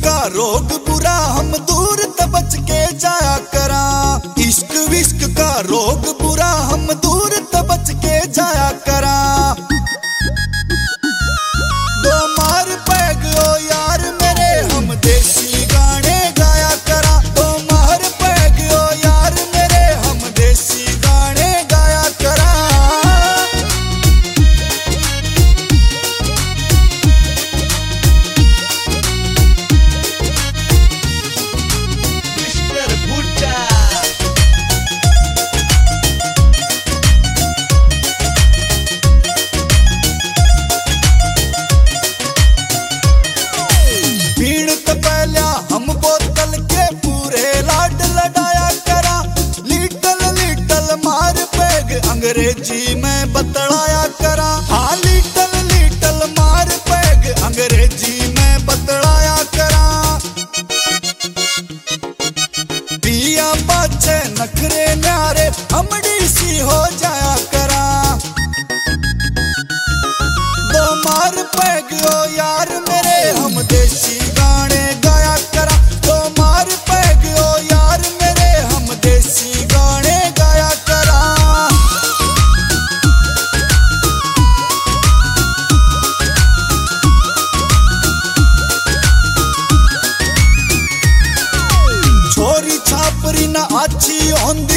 का रोग बुरा हम दूर त बच के जाया करा। इश्क विश्क का रोग बुरा हम दूर त बच के जाया करा। दो मार पैग ओ यार मेरे हम देसी गाने गाया करा। दो मार पैग ओ यार मेरे हम देसी गाने गाया करा। हम बोतल के पूरे लाड लडाया करा। लिटल लिटल मार पैग अंग्रेजी में बतलाया करा। हाँ लिटल लिटल मार पैग अंग्रेजी में बतलाया करा। पिया पाछे नखरे न्यारे अमड़ी सी हो जाया करा। दो मार पैग ओ यार मेरे हम देसी गाने गाया करा। दो मार पैग ओ यार मेरे हम देसी गाने गाया करा। छोरी छापरी ना अच्छी होंदी